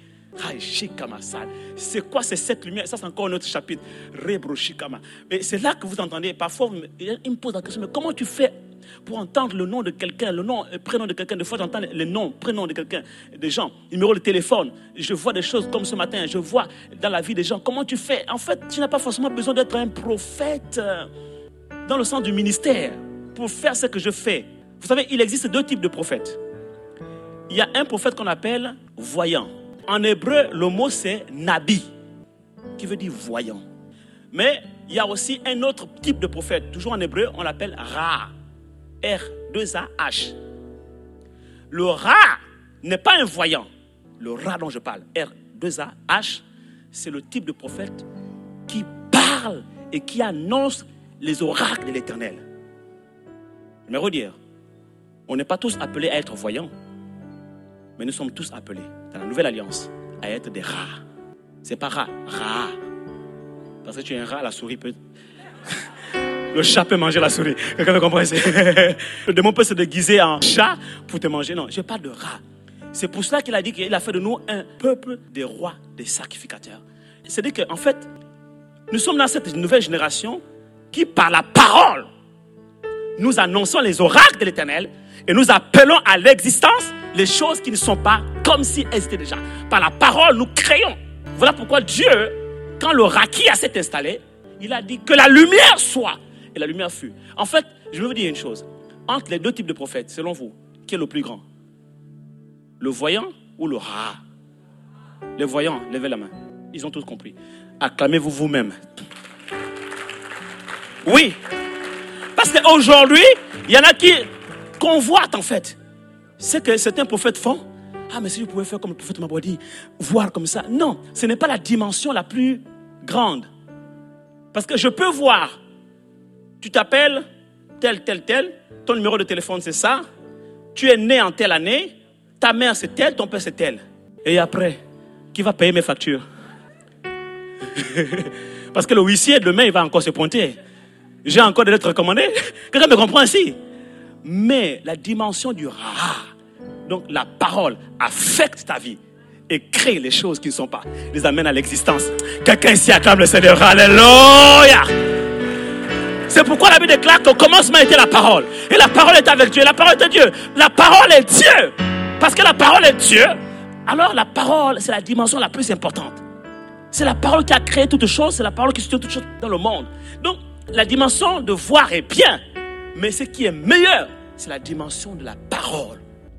C'est quoi ces 7 lumières? Ça, c'est encore un autre chapitre. Et c'est là que vous entendez. Parfois, il me pose la question, mais comment tu fais pour entendre le nom de quelqu'un, le prénom de quelqu'un? Des fois, j'entends les noms, prénoms de quelqu'un, des gens, numéro de téléphone. Je vois des choses comme ce matin, je vois dans la vie des gens. Comment tu fais? En fait, tu n'as pas forcément besoin d'être un prophète dans le sens du ministère pour faire ce que je fais. Vous savez, il existe 2 types de prophètes. Il y a un prophète qu'on appelle voyant. En hébreu, le mot c'est nabi, qui veut dire voyant. Mais il y a aussi un autre type de prophète, toujours en hébreu, on l'appelle Ra. R2AH. Le Ra n'est pas un voyant. Le Ra dont je parle, R2AH, c'est le type de prophète qui parle et qui annonce les oracles de l'Éternel. Je vais redire, on n'est pas tous appelés à être voyants, mais nous sommes tous appelés, dans la nouvelle alliance, à être des rats. C'est pas rat, rat. Parce que tu es un rat, la souris peut... Le chat peut manger la souris. Quelqu'un me comprend? Le démon peut se déguiser en chat pour te manger. Non, je parle de rat. C'est pour cela qu'il a dit qu'il a fait de nous un peuple des rois, des sacrificateurs. C'est-à-dire qu'en fait, nous sommes dans cette nouvelle génération qui, par la parole, nous annonçons les oracles de l'Éternel et nous appelons à l'existence les choses qui ne sont pas comme si elles étaient déjà. Par la parole, nous créons. Voilà pourquoi Dieu, quand le rakia s'est installé, il a dit que la lumière soit. Et la lumière fut. En fait, je vais vous dire une chose. Entre les 2 types de prophètes, selon vous, qui est le plus grand? Le voyant ou le rat? Les voyants, levez la main. Ils ont tous compris. Acclamez-vous vous-même. Oui. Parce qu'aujourd'hui, il y en a qui convoitent en fait. C'est que certains prophètes font. Ah, mais si je pouvais faire comme le prophète Mabodi, voir comme ça. Non, ce n'est pas la dimension la plus grande. Parce que je peux voir. Tu t'appelles tel, ton numéro de téléphone c'est ça, tu es né en telle année, ta mère c'est telle, ton père c'est tel. Et après, qui va payer mes factures? Parce que le huissier demain il va encore se pointer. J'ai encore des lettres recommandées. Quelqu'un me comprend ici? Mais la dimension du Ra, donc la parole affecte ta vie et crée les choses qui ne sont pas, les amène à l'existence. Quelqu'un ici acclame le Seigneur. Alléluia! C'est pourquoi la Bible déclare qu'au commencement était la parole. Et la parole est avec Dieu. La parole est Dieu. La parole est Dieu. Parce que la parole est Dieu. Alors la parole, c'est la dimension la plus importante. C'est la parole qui a créé toutes choses. C'est la parole qui soutient toutes choses dans le monde. Donc, la dimension de voir est bien. Mais ce qui est meilleur, c'est la dimension de la parole.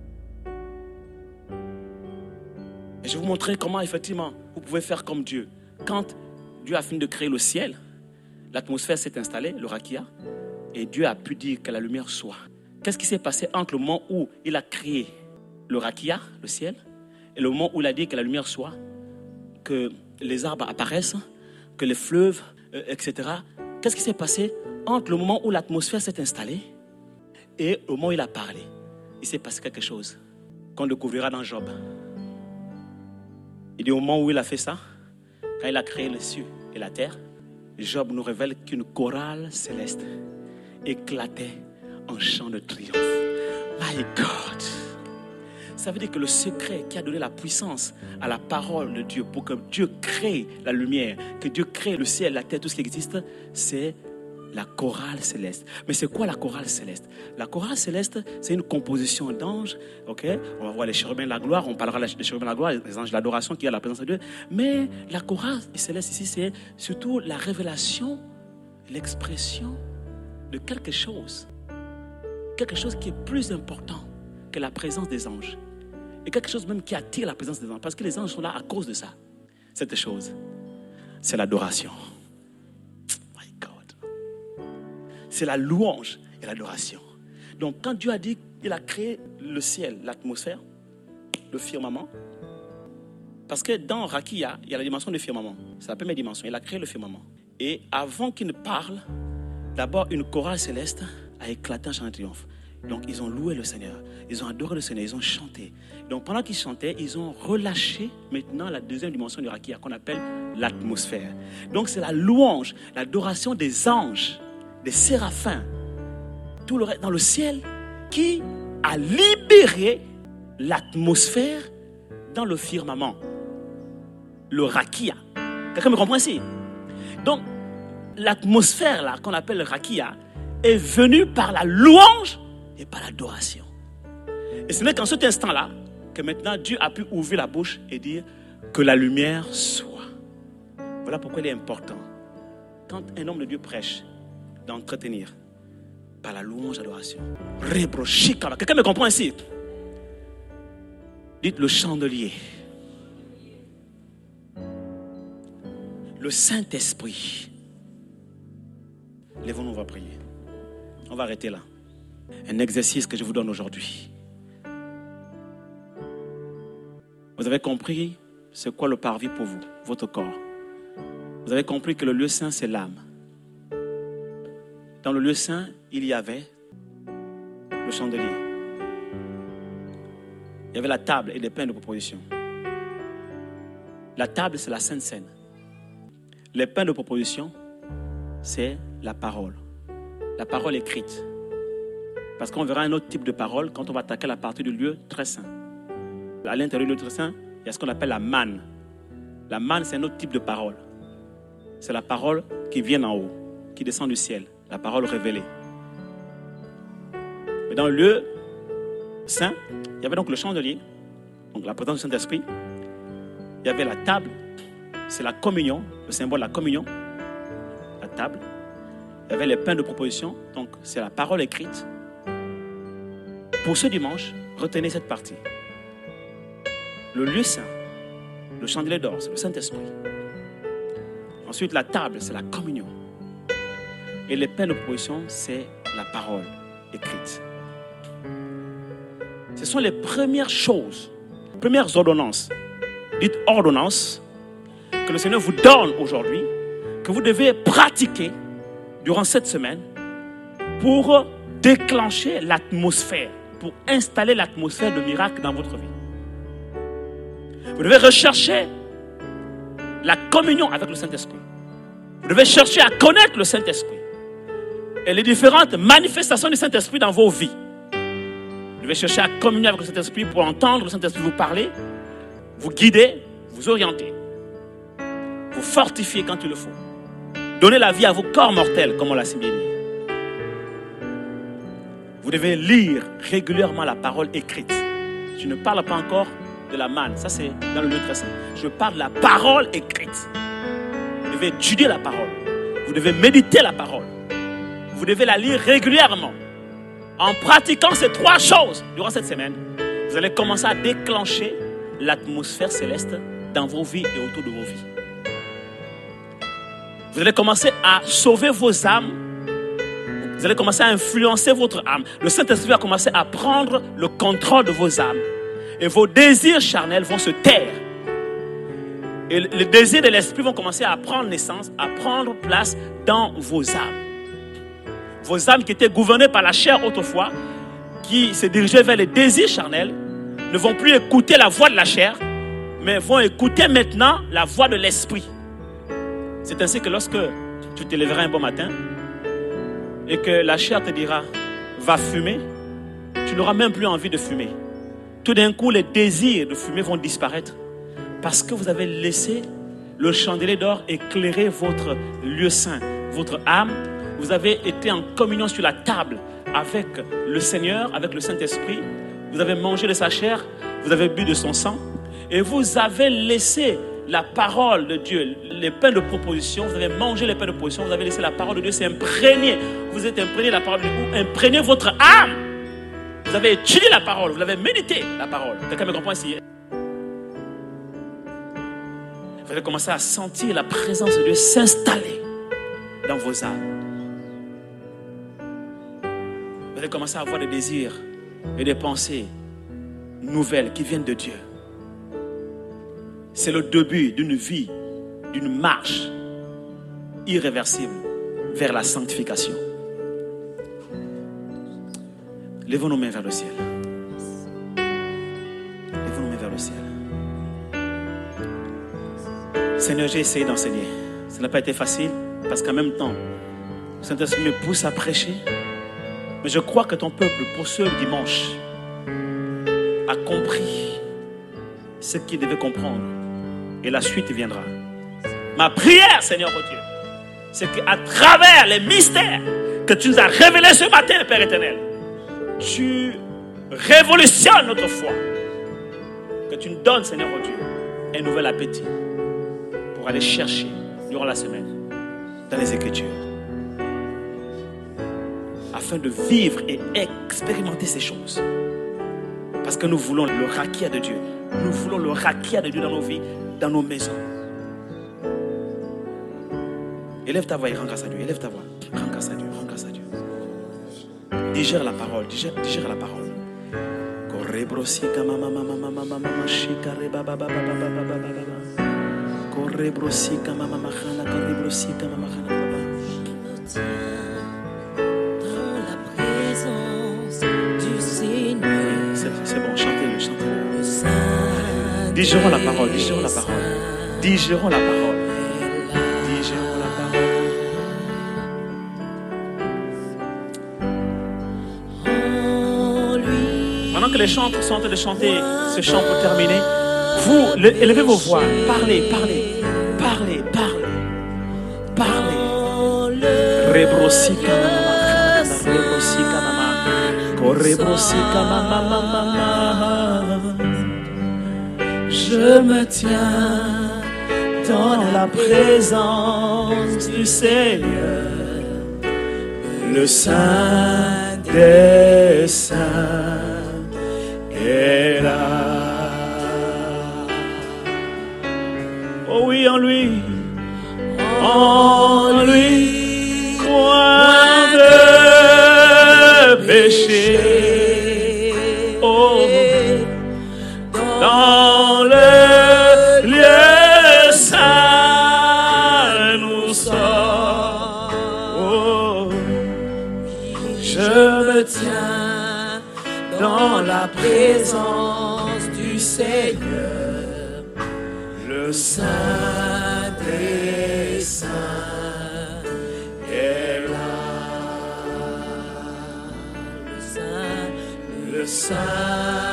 Et je vais vous montrer comment, effectivement, vous pouvez faire comme Dieu. Quand Dieu a fini de créer le ciel, l'atmosphère s'est installée, le rakia, et Dieu a pu dire que la lumière soit. Qu'est-ce qui s'est passé entre le moment où il a créé le rakia, le ciel, et le moment où il a dit que la lumière soit, que les arbres apparaissent, que les fleuves, etc. Qu'est-ce qui s'est passé entre le moment où l'atmosphère s'est installée et le moment où il a parlé? Il s'est passé quelque chose qu'on découvrira dans Job. Il dit au moment où il a fait ça, quand il a créé les cieux et la terre, Job nous révèle qu'une chorale céleste éclatait en chant de triomphe. My God! Ça veut dire que le secret qui a donné la puissance à la parole de Dieu pour que Dieu crée la lumière, que Dieu crée le ciel, la terre, tout ce qui existe, c'est la chorale céleste. Mais c'est quoi la chorale céleste? La chorale céleste, c'est une composition d'anges. Okay? On va voir les chérubins de la gloire, on parlera des chérubins de la gloire, les anges de l'adoration qui est à la présence de Dieu. Mais la chorale céleste ici, c'est surtout la révélation, l'expression de quelque chose qui est plus important que la présence des anges. Et quelque chose même qui attire la présence des anges. Parce que les anges sont là à cause de ça. Cette chose, c'est l'adoration. My God. C'est la louange et l'adoration. Donc quand Dieu a dit qu'il a créé le ciel, l'atmosphère, le firmament, parce que dans Rakia, il y a la dimension du firmament. C'est la première dimension. Il a créé le firmament. Et avant qu'il ne parle, d'abord une chorale céleste a éclaté en chant de triomphe. Donc ils ont loué le Seigneur, ils ont adoré le Seigneur, ils ont chanté. Donc pendant qu'ils chantaient, ils ont relâché maintenant la deuxième dimension du Rakia qu'on appelle l'atmosphère. Donc c'est la louange, l'adoration des anges, des séraphins, tout le reste dans le ciel qui a libéré l'atmosphère dans le firmament, le Rakia. Quelqu'un me comprend ici? Donc l'atmosphère là qu'on appelle le Rakia est venue par la louange et par l'adoration. Et ce n'est qu'en cet instant-là que maintenant Dieu a pu ouvrir la bouche et dire que la lumière soit. Voilà pourquoi il est important, quand un homme de Dieu prêche, d'entretenir par la louange et l'adoration. Quelqu'un me comprend ici? Dites le chandelier. Le Saint-Esprit. Lèvons-nous, on va prier. On va arrêter là. Un exercice que je vous donne aujourd'hui. Vous avez compris c'est quoi le parvis pour vous, votre corps. Vous avez compris que le lieu saint, c'est l'âme. Dans le lieu saint, il y avait le chandelier. Il y avait la table et des pains de proposition. La table, c'est la Sainte Seine. Les pains de proposition, c'est la parole. La parole écrite. Parce qu'on verra un autre type de parole quand on va attaquer la partie du lieu très saint. À l'intérieur du lieu très saint, il y a ce qu'on appelle la manne. La manne, c'est un autre type de parole. C'est la parole qui vient d'en haut, qui descend du ciel. La parole révélée. Mais dans le lieu saint, il y avait donc le chandelier, donc la présence du Saint-Esprit. Il y avait la table, c'est la communion, le symbole de la communion. La table. Il y avait les pains de proposition, donc c'est la parole écrite. Pour ce dimanche, retenez cette partie. Le lieu saint, le chandelier d'or, c'est le Saint-Esprit. Ensuite, la table, c'est la communion. Et les pains de proposition, c'est la parole écrite. Ce sont les premières choses, premières ordonnances, dites ordonnances, que le Seigneur vous donne aujourd'hui, que vous devez pratiquer durant cette semaine pour déclencher l'atmosphère, pour installer l'atmosphère de miracle dans votre vie. Vous devez rechercher la communion avec le Saint-Esprit. Vous devez chercher à connaître le Saint-Esprit et les différentes manifestations du Saint-Esprit dans vos vies. Vous devez chercher à communier avec le Saint-Esprit pour entendre le Saint-Esprit vous parler, vous guider, vous orienter, vous fortifier quand il le faut. Donner la vie à vos corps mortels, comme on l'a si bien dit. Vous devez lire régulièrement la parole écrite. Je ne parle pas encore de la manne, ça c'est dans le lieu très saint. Je parle de la parole écrite. Vous devez étudier la parole. Vous devez méditer la parole. Vous devez la lire régulièrement. En pratiquant ces trois choses durant cette semaine, vous allez commencer à déclencher l'atmosphère céleste dans vos vies et autour de vos vies. Vous allez commencer à sauver vos âmes. Vous allez commencer à influencer votre âme. Le Saint-Esprit va commencer à prendre le contrôle de vos âmes. Et vos désirs charnels vont se taire. Et les désirs de l'esprit vont commencer à prendre naissance, à prendre place dans vos âmes. Vos âmes qui étaient gouvernées par la chair autrefois, qui se dirigeaient vers les désirs charnels, ne vont plus écouter la voix de la chair, mais vont écouter maintenant la voix de l'esprit. C'est ainsi que lorsque tu te lèveras un bon matin et que la chair te dira « va fumer », tu n'auras même plus envie de fumer. Tout d'un coup, les désirs de fumer vont disparaître parce que vous avez laissé le chandelier d'or éclairer votre lieu saint, votre âme. Vous avez été en communion sur la table avec le Seigneur, avec le Saint-Esprit. Vous avez mangé de sa chair, vous avez bu de son sang et vous avez laissé la parole de Dieu, les pains de proposition, vous avez mangé les pains de proposition, vous avez laissé la parole de Dieu s'imprégner. Vous êtes imprégné de la parole de Dieu, imprégnez votre âme. Vous avez étudié la parole, vous l'avez médité la parole. Quelqu'un me comprend ici? Vous allez commencer à sentir la présence de Dieu s'installer dans vos âmes. Vous allez commencer à avoir des désirs et des pensées nouvelles qui viennent de Dieu. C'est le début d'une vie, d'une marche irréversible vers la sanctification. Lèvons nos mains vers le ciel. Lèvons nos mains vers le ciel. Seigneur, j'ai essayé d'enseigner. Ça n'a pas été facile parce qu'en même temps, le Saint-Esprit me pousse à prêcher. Mais je crois que ton peuple, pour ce dimanche, a compris ce qu'il devait comprendre. Et la suite viendra. Ma prière, Seigneur Dieu, c'est qu'à travers les mystères que tu nous as révélés ce matin, Père éternel, tu révolutionnes notre foi. Que tu nous donnes, Seigneur Dieu, un nouvel appétit pour aller chercher durant la semaine dans les Écritures, afin de vivre et expérimenter ces choses. Parce que nous voulons le rakia de Dieu. Nous voulons le rakia de Dieu dans nos vies, dans nos maisons. Élève ta voix et rends grâce à Dieu. Élève ta voix. Rends grâce à Dieu. Rends grâce à Dieu. Digère la parole. Digère la parole. C'est bon, chantez-le, chantez-le. Digérons la parole, digérons la parole. Digérons la parole. Digérons la parole. Pendant que les chanteurs sont en train de chanter ce chant pour terminer, vous, élevez vos voix. Parlez, parlez, parlez, parlez. Parlez. Rebrosika mama, rebrosika mama. Je me tiens dans la présence du Seigneur, le Saint des Saints est là. Oh oui, en lui, point de péché. Oh, dans le lieu saint nous sommes. Oh, je me tiens dans la présence du Seigneur, le Saint des Saints est là. Le Saint